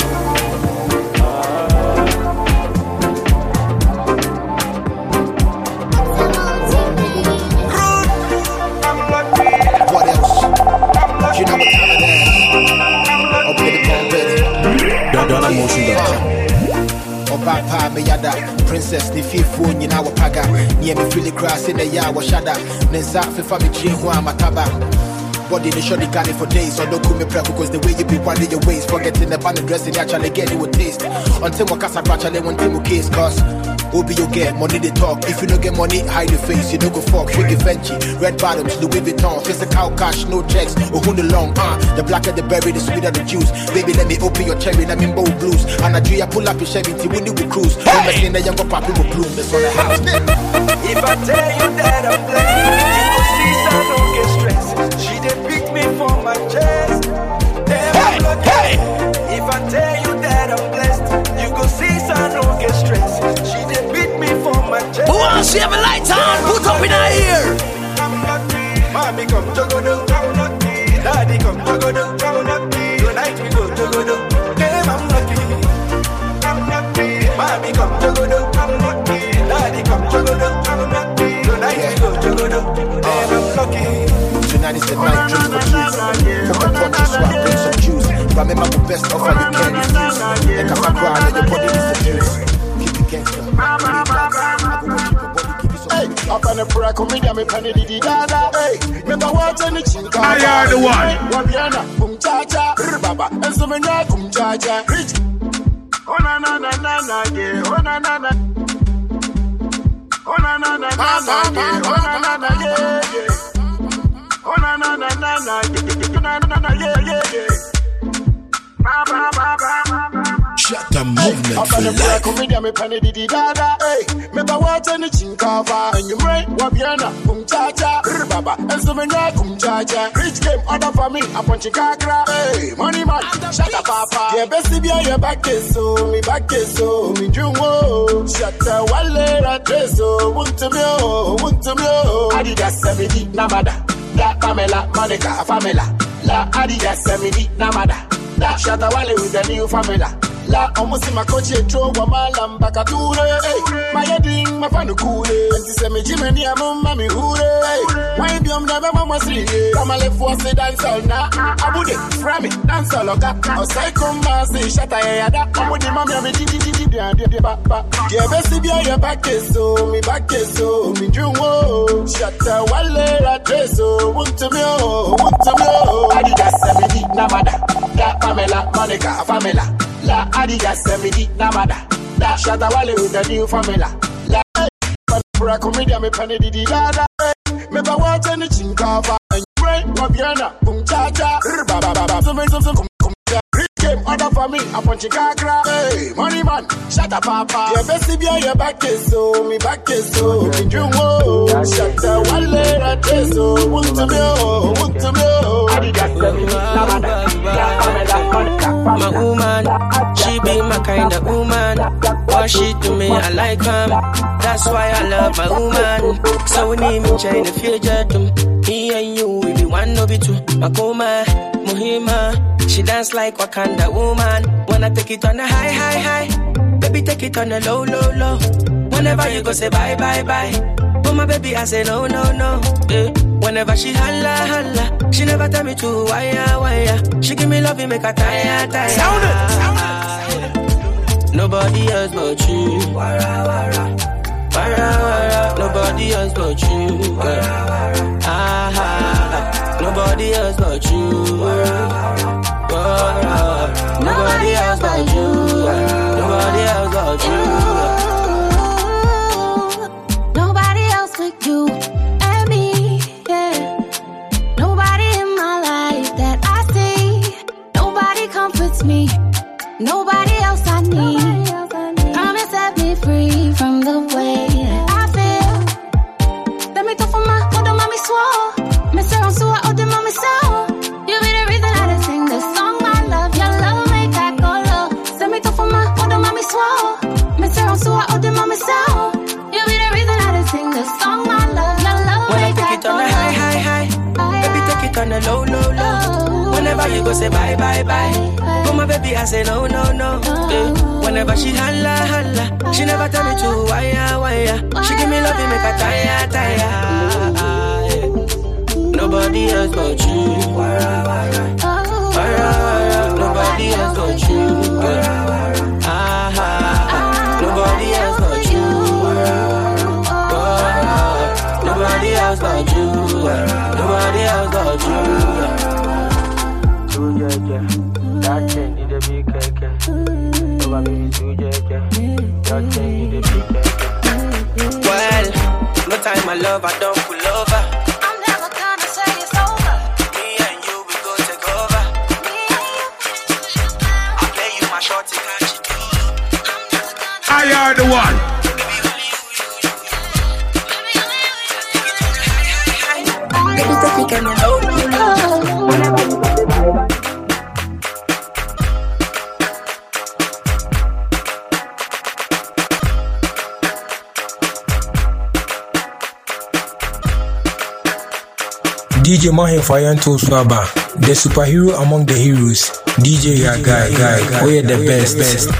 What else? You know what time it is. Open the phone, Donna Motion. Obapa me yada princess ni fifu nyina wapaga nie me feel grass in the ya wa shada nensa fefa me trie ho amataba body the shorty got it for days. Or don't call me prep because the way you be winding your waist, forgetting the band dressing actually get it with taste. Until my casa actually one thing case cause Obi you get money they talk. If you don't get money, hide your face. You don't go fuck, shake your Fenty. Red bottoms, Louis Vuitton, physical cash, no checks. Or who the long, the blacker the berry, the sweeter the juice. Baby, let me open your cherry, let me bold blues. And I do pull up your Chevy, when you cruise. I'm saying that younger papi will bloom. That's on the house. If I tell you that I'm playing 9 is the night, drink for juice. Put the punch so I bring some juice. Remember the best offer you can refuse. Like a cry and your body needs the juice. Keep it gangster. Hey, up on the prayer comedian, me penny di dada. Hey, remember what any chinka. I are the one. Wabiana, cha cha, baba, and so many cha cha. Rich. Oh na na na na na yeah. Oh na na na. Oh na na na na na yeah. Oh na na na yeah yeah. Oh na na na na na yeah. Oh na na na yeah yeah yeah. Ba ba ba ba. Shut the movement for life. Comedian, me penny di dada. Hey, remember what any chinka. And you right, wabiana, cha cha, baba, and so many cha cha. Rich came order for me, a punch kakra. Hey, money man, shut up, papa. Yeah, best be your back is so, me back is so, me dream wo. Shut the wallet address, so, want to me, Adidas 70, Namada. La Pamela, Monica, Famela. La Adidas 70, Namada. La Shatta Wale with the new famila. La almost my coach throw a malam back at my heading, my fan cool. Anti-Semi Jimmy, mommy hure. Why be on never mama sleep? Come left for say dance all now. I would it, from it, dance all of that. Or psycho massy, shut a head up. I would the mommy, yeah, best be your back is so, me back is so, me dream wo. Shut the wallet address, so, want to me, Adidas 70, Namada. La Pamela, Monica, Famela. La Adidas 70, Namada. La Shatta Wale with the new famila. La for a comedian, me penny di dada. Me ba watch any chinka. And you right, wabiana, cha cha, baba, some came order for me, a punch kakra. Hey, money man, shut up, papa. Yeah, best be your back is so, me back is so, me dream wo. Shut the wallet address, so, want to me, Adidas 70, Namada. My woman, she be my kind of woman. What she to me, I like her. That's why I love my woman. So we need me trying to future to me and you, we be one, no be two. Makoma, Muhima. She dance like Wakanda woman. Wanna take it on a high, high, high. Baby, take it on a low, low, low. Whenever you go say bye, bye, bye. But my baby, I say no, no, no. Yeah. Whenever she holla, holla, she never tell me to wire. She give me love, make her tire. Sound it. Nobody else but you. Wara. Nobody else but you. Nobody else but you. Nobody else but you. Nobody else but you. Nobody else but you and me, yeah. Nobody in my life that I see. Nobody comforts me. Nobody else I need. Come and set me free from the way that I feel. Let me go for my other mommy swore. Me say I'm so other mommy so. You be the reason I done sing this song. I love your love, make I go low. Let me go for my other mommy swore. Me say I'm so other mommy so. You be the reason I done sing this song. I love your love, make I go low. When I take it on a high, high, high. Baby, take it on a low, low, low. Whenever you go say bye, bye, bye. But my baby, I say no, no, no. Yeah. Whenever she holla, holla, she never tell me to wire. She give me love, make her tire. Nobody else but you. Nobody else but you. Nobody else but you. Nobody else but you. Nobody else but you. That thing need a big cake. Over baby, that thing need a big cake. Well, no time, my love, I don't pull over. I'm never gonna say it's over. Me and you, we go take over. I'll play you my shorty, catch it. I are the one. Baby, take it on the low, low, low. Whenever you go to bye, bye. DJ Mahe Fayanto Swaba, the superhero among the heroes. DJ ya guy, we are the best.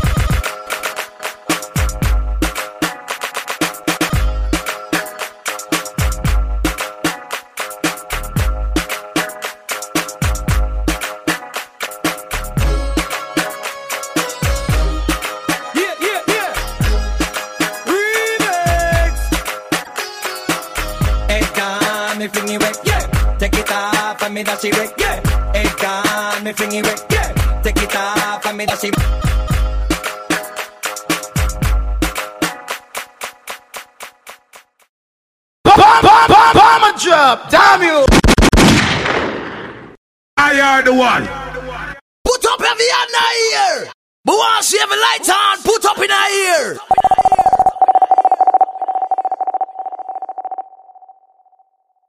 me fling it wet, yeah. Take it off and me dash it wet, yeah. Head gone, me fling it wet, yeah. Take it off and me dash it. Bomb a drop, damn you! I are the one. Put up every hand in here. But once you have a light on, put up in our ear.